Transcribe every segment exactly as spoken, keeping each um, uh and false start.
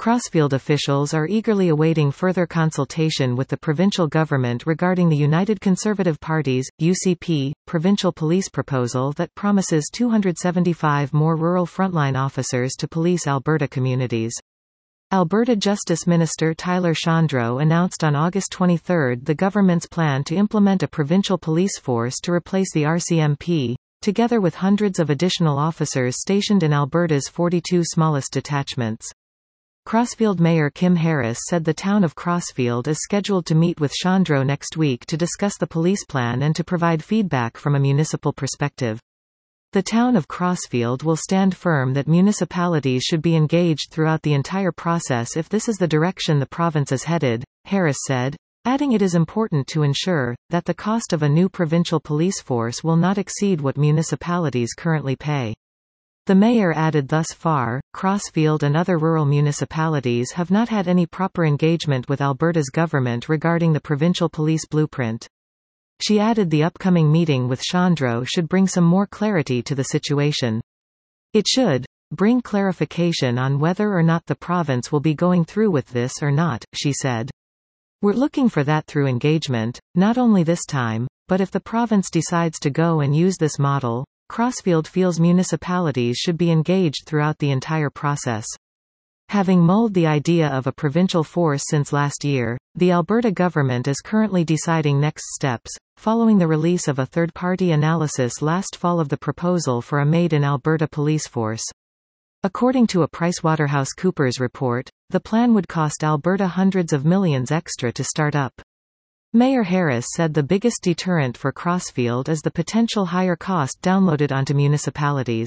Crossfield officials are eagerly awaiting further consultation with the provincial government regarding the United Conservative Party's, U C P, provincial police proposal that promises two hundred seventy-five more rural frontline officers to police Alberta communities. Alberta Justice Minister Tyler Shandro announced on August twenty-third the government's plan to implement a provincial police force to replace the R C M P, together with hundreds of additional officers stationed in Alberta's forty-two smallest detachments. Crossfield Mayor Kim Harris said the town of Crossfield is scheduled to meet with Shandro next week to discuss the police plan and to provide feedback from a municipal perspective. The town of Crossfield will stand firm that municipalities should be engaged throughout the entire process if this is the direction the province is headed, Harris said, adding it is important to ensure that the cost of a new provincial police force will not exceed what municipalities currently pay. The mayor added thus far, Crossfield and other rural municipalities have not had any proper engagement with Alberta's government regarding the provincial police blueprint. She added the upcoming meeting with Shandro should bring some more clarity to the situation. It should bring clarification on whether or not the province will be going through with this or not, she said. We're looking for that through engagement, not only this time, but if the province decides to go and use this model, Crossfield feels municipalities should be engaged throughout the entire process. Having mulled the idea of a provincial force since last year, the Alberta government is currently deciding next steps, following the release of a third-party analysis last fall of the proposal for a made-in-Alberta police force. According to a PricewaterhouseCoopers report, the plan would cost Alberta hundreds of millions extra to start up. Mayor Harris said the biggest deterrent for Crossfield is the potential higher cost downloaded onto municipalities.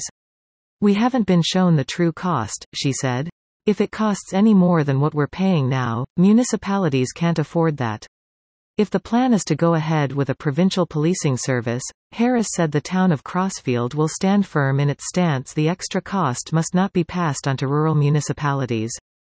We haven't been shown the true cost, she said. If it costs any more than what we're paying now, municipalities can't afford that. If the plan is to go ahead with a provincial policing service, Harris said the town of Crossfield will stand firm in its stance the extra cost must not be passed onto rural municipalities.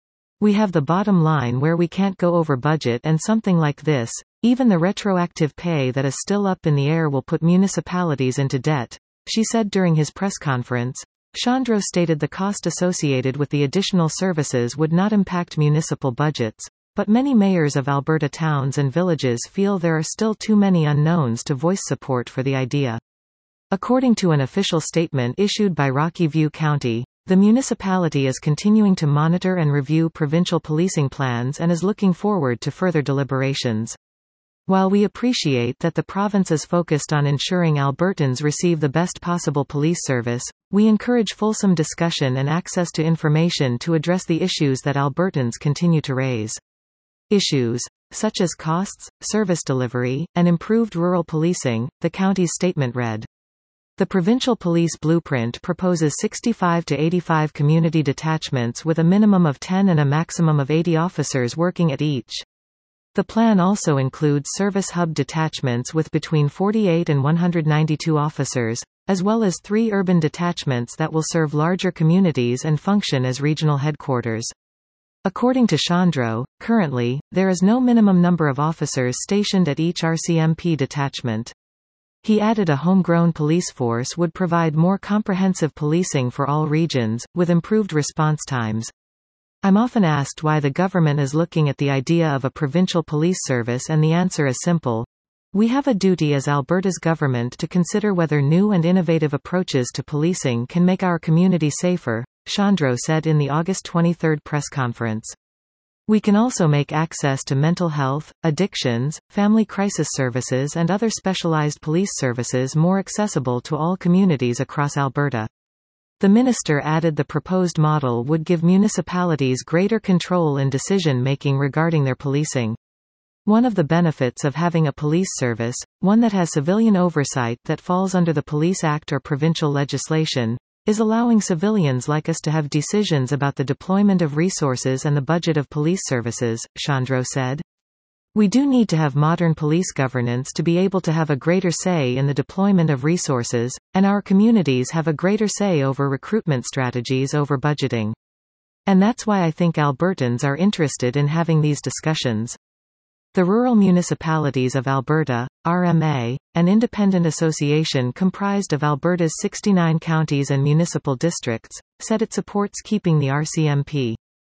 We have the bottom line where we can't go over budget, and something like this, even the retroactive pay that is still up in the air, will put municipalities into debt, she said during his press conference. Shandro stated the cost associated with the additional services would not impact municipal budgets, but many mayors of Alberta towns and villages feel there are still too many unknowns to voice support for the idea. According to an official statement issued by Rocky View County, the municipality is continuing to monitor and review provincial policing plans and is looking forward to further deliberations. While we appreciate that the province is focused on ensuring Albertans receive the best possible police service, we encourage fulsome discussion and access to information to address the issues that Albertans continue to raise. Issues such as costs, service delivery, and improved rural policing, the county's statement read. The provincial police blueprint proposes sixty-five to eighty-five community detachments with a minimum of ten and a maximum of eighty officers working at each. The plan also includes service hub detachments with between forty-eight and one hundred ninety-two officers, as well as three urban detachments that will serve larger communities and function as regional headquarters. According to Shandro, currently, there is no minimum number of officers stationed at each R C M P detachment. He added a homegrown police force would provide more comprehensive policing for all regions, with improved response times. I'm often asked why the government is looking at the idea of a provincial police service, and the answer is simple. We have a duty as Alberta's government to consider whether new and innovative approaches to policing can make our community safer, Shandro said in the August twenty-third press conference. We can also make access to mental health, addictions, family crisis services and other specialized police services more accessible to all communities across Alberta. The minister added the proposed model would give municipalities greater control in decision-making regarding their policing. One of the benefits of having a police service, one that has civilian oversight that falls under the Police Act or provincial legislation, is allowing civilians like us to have decisions about the deployment of resources and the budget of police services, Shandro said. We do need to have modern police governance to be able to have a greater say in the deployment of resources, and our communities have a greater say over recruitment strategies over budgeting. And that's why I think Albertans are interested in having these discussions. The Rural Municipalities of Alberta, R M A, an independent association comprised of Alberta's sixty-nine counties and municipal districts, said it supports keeping the R C M P.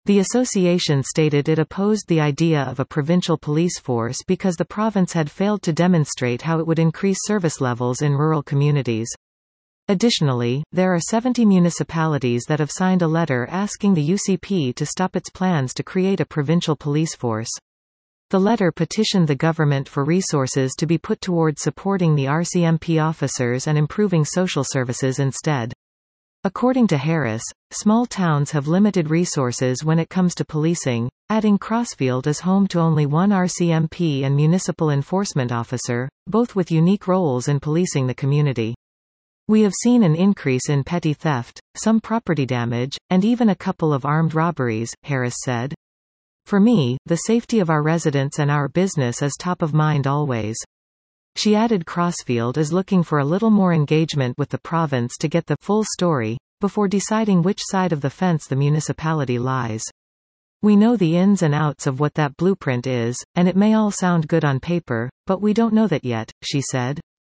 The association stated it opposed the idea of a provincial police force because the province had failed to demonstrate how it would increase service levels in rural communities. Additionally, there are seventy municipalities that have signed a letter asking the U C P to stop its plans to create a provincial police force. The letter petitioned the government for resources to be put toward supporting the R C M P officers and improving social services instead. According to Harris, small towns have limited resources when it comes to policing, adding Crossfield is home to only one R C M P and municipal enforcement officer, both with unique roles in policing the community. We have seen an increase in petty theft, some property damage, and even a couple of armed robberies, Harris said. For me, the safety of our residents and our business is top of mind always. She added Crossfield is looking for a little more engagement with the province to get the full story, before deciding which side of the fence the municipality lies. We know the ins and outs of what that blueprint is, and it may all sound good on paper, but we don't know that yet, she said.